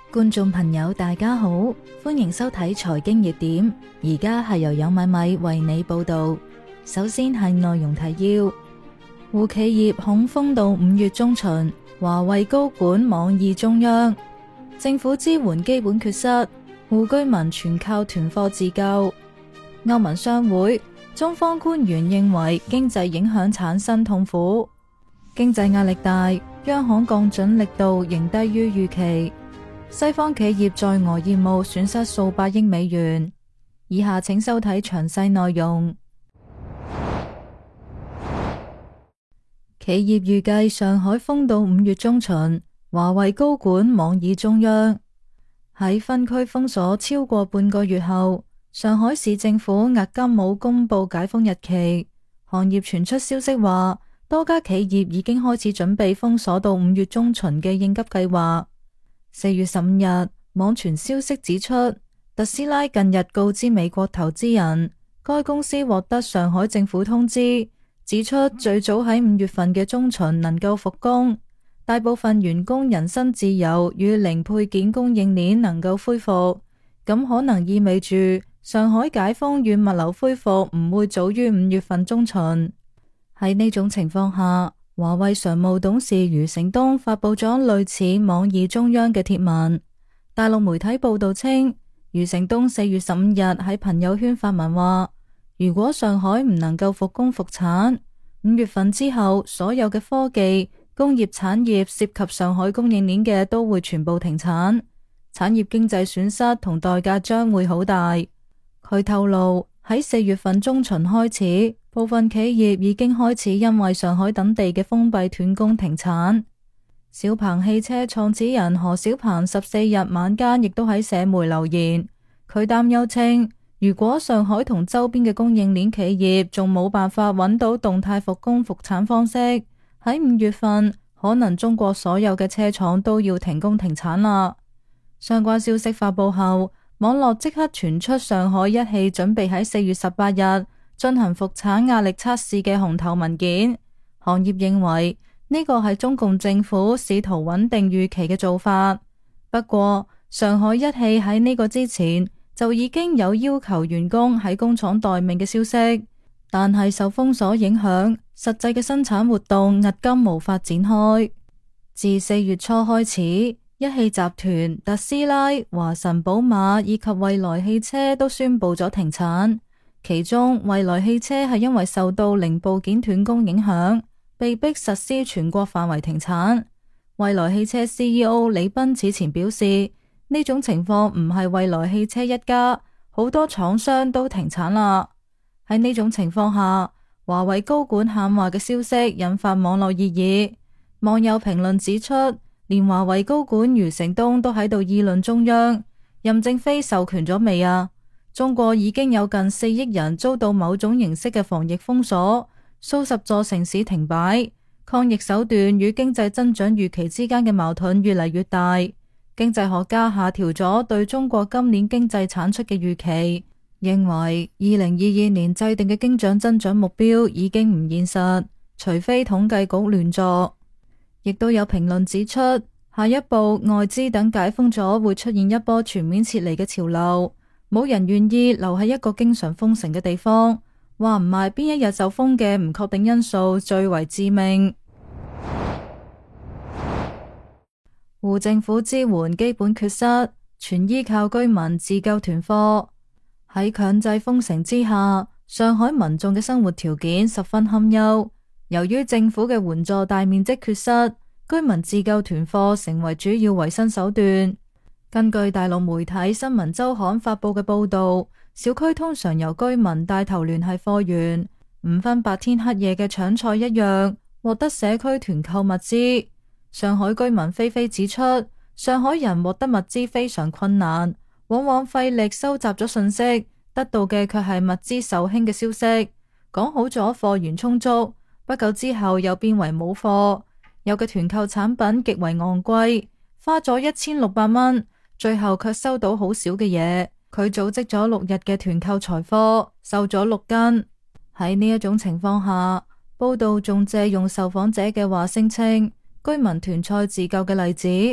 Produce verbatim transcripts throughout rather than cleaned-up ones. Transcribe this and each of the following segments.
觀眾朋友大家好，歡迎收睇財經熱點，而家係由有米米為你報道。首先係內容提要：滬企業恐封到五月中旬，華為高管妄議中央，政府支援基本缺失，滬居民全靠囤貨自救。歐盟商會，中方官員認為經濟影響產生痛苦，經濟壓力大，央行降準力度仍低於預期。西方企業在俄業務損失數百億美元。以下請收睇詳細內容。企業預計上海封到五月中旬，華為高管妄議中央。喺分區封鎖超過半個月後，上海市政府壓根冇公布解封日期。行業傳出消息話，多家企業已經開始準備封鎖到五月中旬嘅應急計劃。四月十五日，網傳消息指出，特斯拉近日告知美國投資人，該公司獲得上海政府通知，指出最早喺五月份嘅中旬能夠復工，大部分員工人身自由與零配件供應鏈能夠恢復，咁可能意味住上海解封與物流恢復唔會早於五月份中旬。喺呢種情況下，華為常務董事余承東發佈咗類似妄議中央嘅貼文。大陸媒體報道稱，余承東四月十五日喺朋友圈發文話，如果上海唔能夠復工復產，五月份之後所有嘅科技、工業產業涉及上海供應鏈嘅都會全部停產，產業經濟損失同代價將會好大。佢透露，喺四月份中旬開始，部分企業已經開始因為上海等地嘅封閉斷供停產。小鵬汽車創始人何小鵬十四日晚間亦都喺社媒留言，佢擔憂稱，如果上海同周邊嘅供應鏈企業仲冇辦法揾到動態復工復產方式，喺五月份可能中國所有嘅車廠都要停工停產啦。相關消息發佈後，網絡即刻傳出上海一汽準備喺四月十八日進行復產壓力測試嘅紅頭文件。行業認為呢個係中共政府試圖穩定預期嘅做法。不過，上海一汽喺呢個之前就已經有要求員工喺工廠待命嘅消息，但係受封鎖影響，實際嘅生產活動至今無法展開。自四月初開始，一汽集團、特斯拉、華晨寶馬以及蔚來汽車都宣布咗停產。其中，蔚來汽車係因為受到零部件斷供影響，被迫實施全國範圍停產。蔚來汽車 C E O 李斌此前表示，呢種情況唔係蔚來汽車一家，好多廠商都停產啦。喺呢種情況下，華為高管喊話嘅消息引發網絡熱議。網友評論指出，連華為高管余承東都喺度議論中央，任正非授權咗未啊？中國已經有近四億人遭到某種形式嘅防疫封鎖，數十座城市停擺，抗疫手段與經濟增長預期之間嘅矛盾越嚟越大。經濟學家下調咗對中國今年經濟產出嘅預期，認為二零二二年制定嘅經濟增長目標已經唔現實，除非統計局亂作。亦都有評論指出，下一步外資等解封咗會出現一波全面撤離嘅潮流。冇人願意留喺一個經常封城嘅地方，話唔埋邊一日就封嘅唔確定因素最為致命。滬政府支援基本缺失，全依靠居民自救囤貨。喺強制封城之下，上海民眾嘅生活條件十分堪憂。由於政府嘅援助大面積缺失，居民自救囤貨成為主要維生手段。根據大陸媒體《新聞週刊》發佈嘅報道，小區通常由居民帶頭聯繫貨源，唔分白天黑夜嘅搶菜一樣，獲得社區團購物資。上海居民菲菲指出，上海人獲得物資非常困難，往往費力收集咗信息，得到嘅卻係物資售罄嘅消息。講好咗貨源充足，不久之後又變為冇貨，有嘅團購產品極為昂貴，花咗一千六百蚊。最後卻收到好少嘅嘢，佢組織咗六日嘅團購財貨，瘦咗六斤。喺呢一種情況下，報道仲借用受訪者嘅話聲稱，居民團菜自救嘅例子，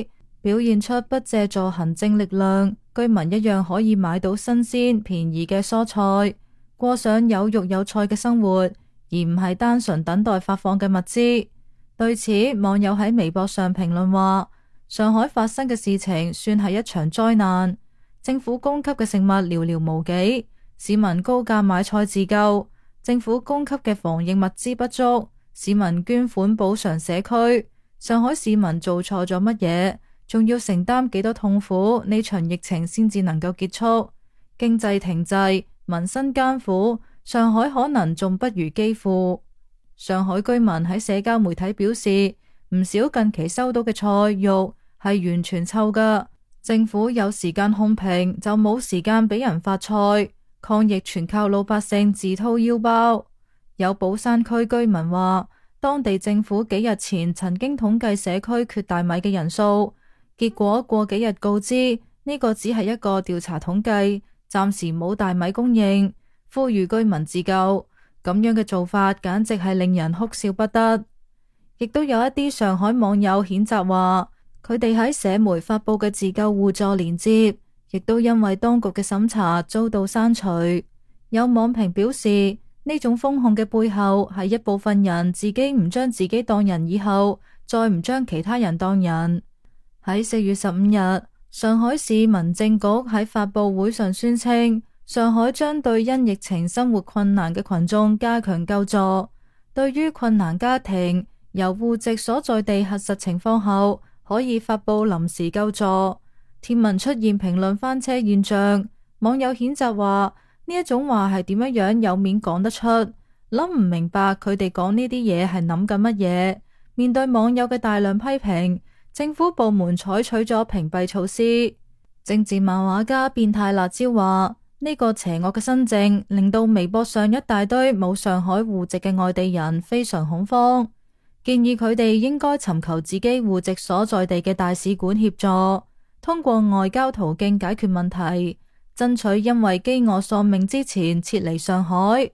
表現出不借助行政力量，居民一樣可以買到新鮮便宜嘅蔬菜，過上有肉有菜嘅生活，而唔係單純等待發放嘅物資。對此，網友喺微博上評論話：上海發生嘅事情算係一場災難，政府供給嘅食物寥寥無幾，市民高價買菜自救，政府供給嘅防疫物資不足，市民捐款補償社區。上海市民做錯咗乜嘢？仲要承擔幾多痛苦？呢場疫情先至能夠結束。經濟停滯，民生艱苦，上海可能仲不如基輔。上海居民喺社交媒體表示，唔少近期收到嘅菜肉係完全臭㗎。政府有時間控評，就冇時間俾人發菜。抗疫全靠老百姓自掏腰包。有寶山區居民話，當地政府幾日前曾經統計社區缺大米嘅人數，結果過幾日告知呢個只係一個調查統計，暫時冇大米供應，呼籲居民自救。咁樣嘅做法簡直係令人哭笑不得。亦都有一啲上海網友譴責話，佢哋喺社媒發佈嘅自救互助鏈接，亦都因為當局嘅審查遭到刪除。有網評表示，呢種封控嘅背後係一部分人自己唔將自己當人，以後再唔將其他人當人。喺四月十五日，上海市民政局喺發佈會上宣稱，上海將對因疫情生活困難嘅群眾加強救助。對於困難家庭，由戶籍所在地核實情況後，可以發佈臨時救助。貼文出現評論翻車現象，網友譴責話，呢一種話係點樣樣有面講得出？諗唔明白佢哋講呢啲嘢係諗緊乜嘢？面對網友嘅大量批評，政府部門採取咗屏蔽措施。政治漫畫家變態辣椒話，呢個邪惡嘅新政令到微博上一大堆冇上海戶籍嘅外地人非常恐慌，建議佢哋應該尋求自己戶籍所在地嘅大使館協助，通過外交途徑解決問題，爭取因為飢餓喪命之前撤離上海。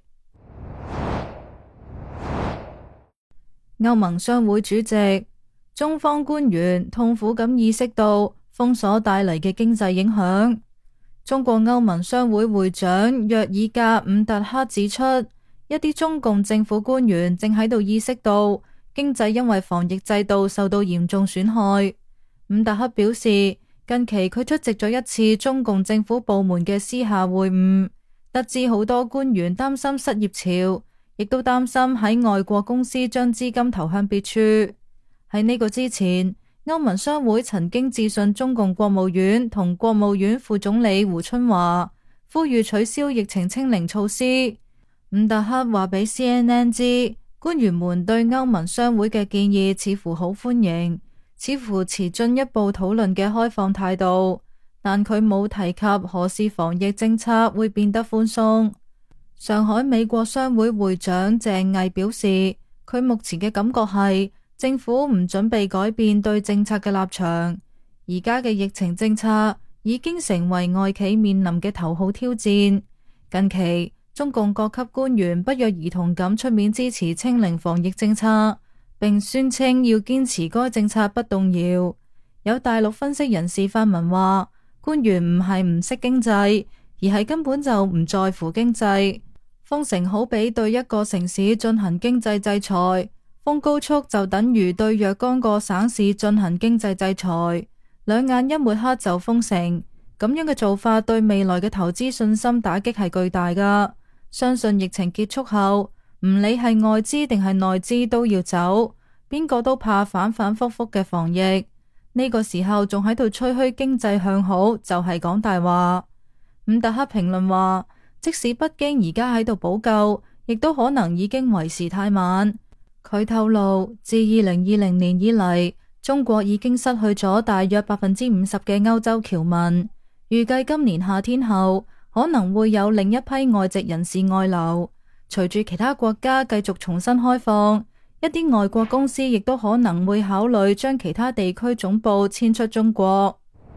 歐盟商會主席，中方官員痛苦咁意識到封鎖帶嚟嘅經濟影響。中國歐盟商會會長約爾格伍特克指出，一啲中共政府官員正喺度意識到經濟因為防疫制度受到嚴重損害。伍特克表示，近期佢出席咗一次中共政府部門嘅私下會晤，得知好多官員擔心失業潮，亦都擔心喺外國公司將資金投向別處。喺呢個之前，歐盟商會曾經致信中共國務院同國務院副總理胡春華，呼籲取消疫情清零措施。伍特克話俾 C N N 知，官員們對歐盟商會嘅建議似乎好歡迎，似乎持進一步討論嘅開放態度，但佢冇提及何時防疫政策會變得寬鬆。上海美國商會會長鄭毅表示，佢目前嘅感覺係政府唔準備改變對政策嘅立場，而家嘅疫情政策已經成為外企面臨嘅頭號挑戰。近期中共各級官員不約而同咁出面支持清零防疫政策，並宣稱要堅持該政策不動搖。有大陸分析人士發文話，官員唔係唔識經濟，而係根本就唔在乎經濟。封城好比對一個城市進行經濟制裁，封高速就等於對若干個省市進行經濟制裁，兩眼一抹黑就封城。咁樣嘅做法對未來嘅投資信心打擊係巨大噶。相信疫情結束後，唔理係外資定係內資都要走，邊個都怕反反复复嘅防疫。呢個時候仲喺度吹噓經濟向好，就係講大話。伍特克評論話，即使北京而家喺度補救，亦都可能已經為時太晚。佢透露，自二零二零年以嚟，中國已經失去咗大約百分之五十嘅歐洲僑民，預計今年夏天後可能會有另一批外籍人士外流。隨住其他國家繼續重新開放，一啲外國公司亦都可能會考慮將其他地區總部遷出中國。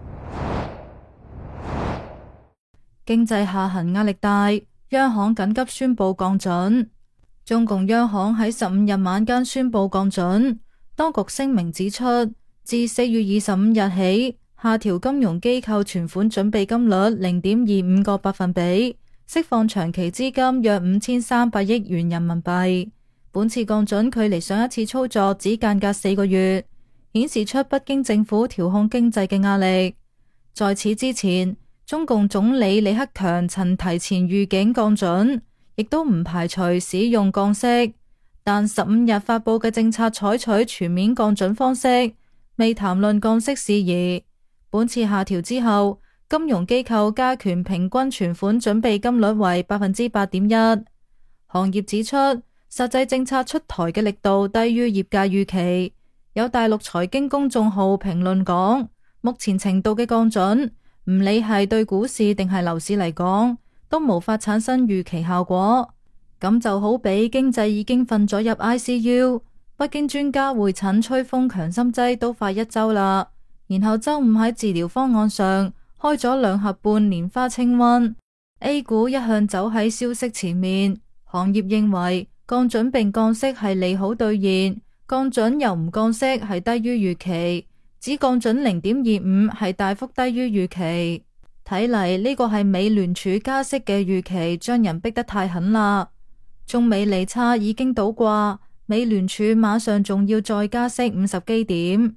經濟下行壓力大，央行緊急宣布降準。中共央行喺十五日晚間宣布降準，當局聲明指出， 自四月二十五日起，下調金融機構存款準備金率零點二五個百分比，釋放長期資金約五千三百億元人民幣。本次降準距離上一次操作只間隔四個月，顯示出北京政府調控經濟嘅壓力。在此之前，中共總理李克強曾提前預警降準，亦都唔排除使用降息，但十五日發佈嘅政策採取全面降準方式，未談論降息事宜。本次下調之後，金融機構加權平均存款準備金率為百分之八點一。行業指出，實際政策出台嘅力度低於業界預期。有大陸財經公眾號評論講，目前程度嘅降準，唔理係對股市定係樓市嚟講，都無法產生預期效果。咁就好比經濟已經瞓咗入 I C U， 北京專家會診吹風強心劑都快一周啦，然後周五喺治療方案上開咗兩盒半蓮花清瘟。A 股一向走喺消息前面，行業認為降準並降息係利好兌現，降準又唔降息係低於預期，只降準零點二五係大幅低於預期。睇嚟呢個係美聯儲加息嘅預期將人逼得太狠啦。中美利差已經倒掛，美聯儲馬上仲要再加息五十基點。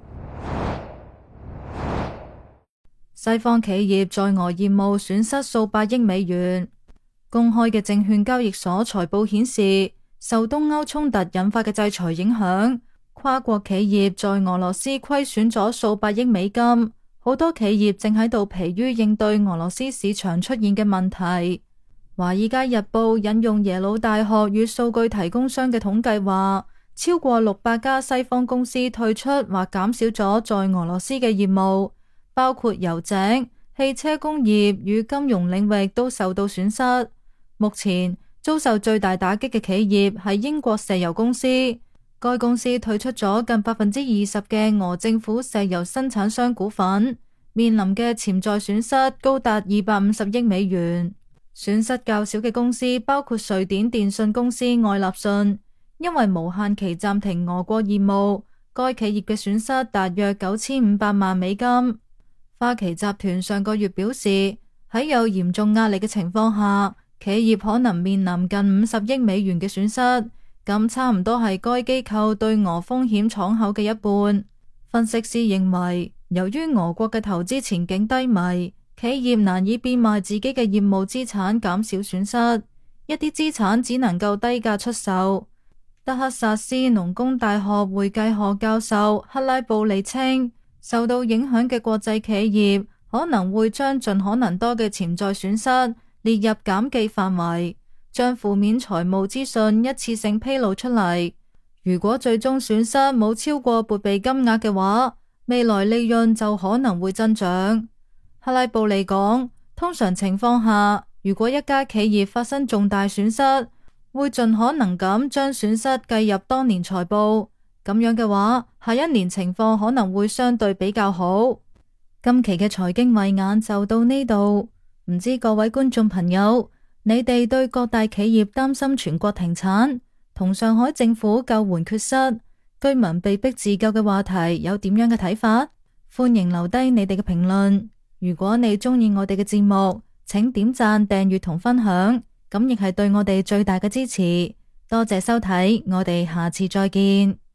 西方企業在俄業務損失數百億美元。公開嘅證券交易所財報顯示，受東歐衝突引發嘅制裁影響，跨國企業在俄羅斯虧損咗數百億美金。好多企業正喺度疲於應對俄羅斯市場出現嘅問題。華爾街日報引用耶魯大學與數據提供商嘅統計話，超過六百家西方公司退出或減少咗在俄羅斯嘅業務，包括油井、汽車工業與金融領域都受到損失。目前遭受最大打擊嘅企業係英國石油公司，該公司退出咗近百分之二十嘅俄政府石油生產商股份，面臨嘅潛在損失高達二百五十億美元。損失較少嘅公司包括瑞典電信公司愛立信，因為無限期暫停俄國業務，該企業嘅損失大約九千五百萬美金。花旗集團上個月表示，喺有嚴重壓力嘅情況下，企業可能面臨近五十億美元嘅損失，咁差唔多係該機構對俄風險敞口嘅一半。分析師認為，由於俄國嘅投資前景低迷，企業難以變賣自己嘅業務資產減少損失，一啲資產只能夠低價出售。德克薩斯農工大學會計學教授克拉布利稱，受到影響嘅國際企業可能會將盡可能多嘅潛在損失列入減記範圍，將負面財務資訊一次性披露出嚟。如果最終損失冇超過撥備金額嘅話，未來利潤就可能會增長。克拉布利講，通常情況下，如果一家企業發生重大損失，會盡可能咁將損失計入當年財報，咁樣嘅話，下一年情況可能會相對比較好。今期嘅財經慧眼就到呢度，唔知各位觀眾朋友，你哋對各大企業擔心全國停產同上海政府救援缺失、居民被逼自救嘅話題有點樣嘅睇法？歡迎留低你哋嘅評論。如果你中意我哋嘅節目，請點讚、訂閱同分享，咁亦係對我哋最大嘅支持。多謝收睇，我哋下次再見。